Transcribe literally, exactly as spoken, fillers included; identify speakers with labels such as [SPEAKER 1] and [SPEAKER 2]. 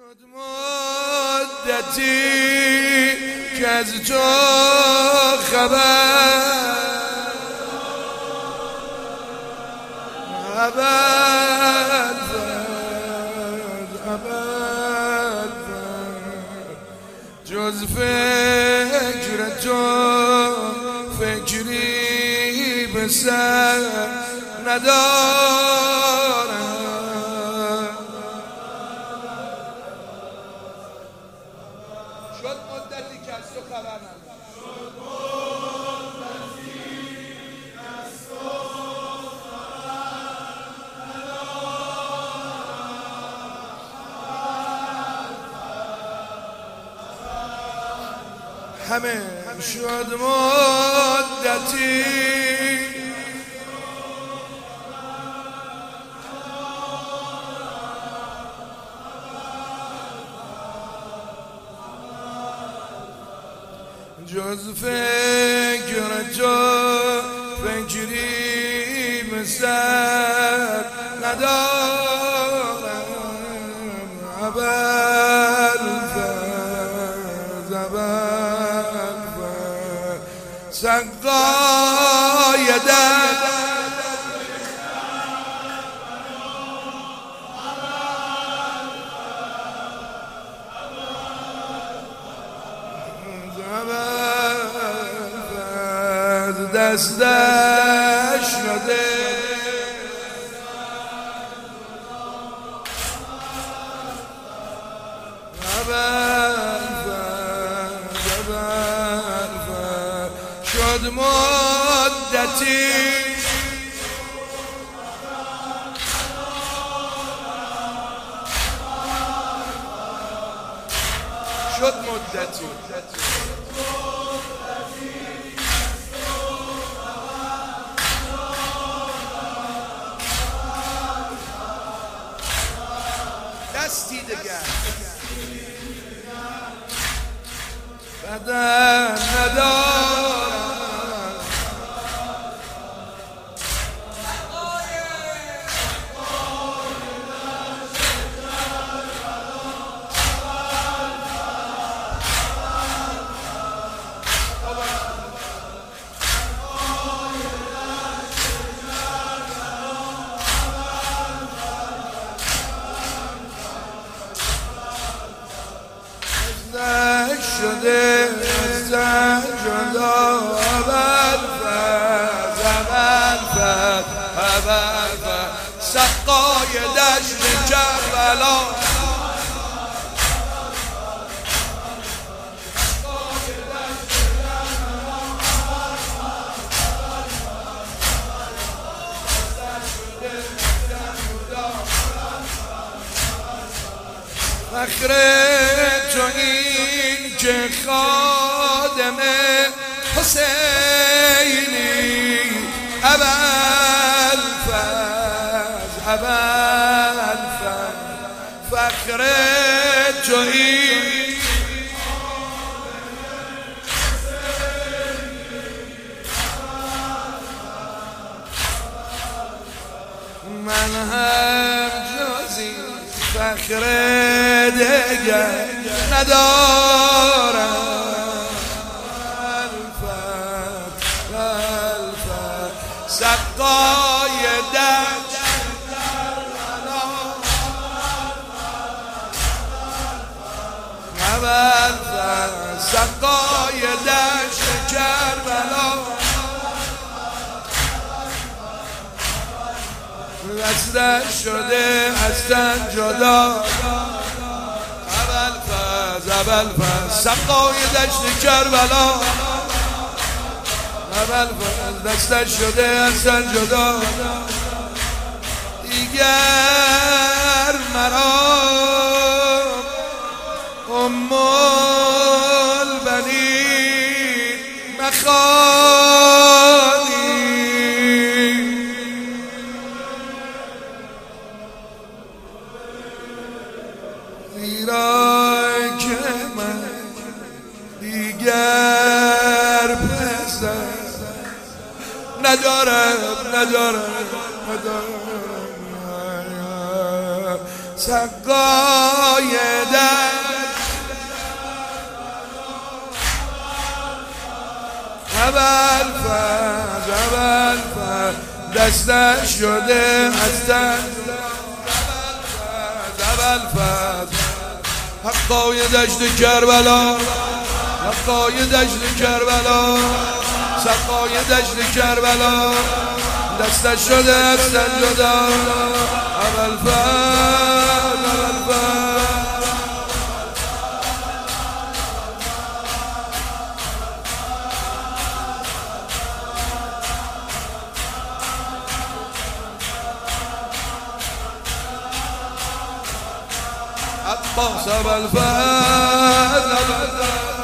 [SPEAKER 1] شد مدتی که از تو خبر ابد ابد جز فکر تو فکری به سر ندارم. شد مدتی که از تو خبر ندارم. همه شد مدتی جز فکر تو فکری به سر ندارم. ابوالفضل ابوالفضل سقای درد دست دست شده شد مدتی شد مدتی دستی دگر بدن ندارم. شده زن جدا ابوالفضل ابوالفضل ابوالفضل سقای دشت کربلا فخر تو این که خادم حسینی ابوالفضل ابوالفضل فخر تو این من هم جزی فخر دیگر ندارم. الفت الفت سقای دشت الفت سقای دشت کربلا دستش شده از تن جدا ابوالفضل ابوالفضل سقای دشت کربلا ابوالفضل دستش شده از تن جدا دیگر مرا ام البنین مخانی زیرا که من دیگر پسر ندارم ندارم ندارم سقای دستش شده از دست زبل فد حقای دشت کربلا حقای دشت کربلا سقای دشت کربلا دستش شده از جدا اول فد اول فد عباس ابو الفضل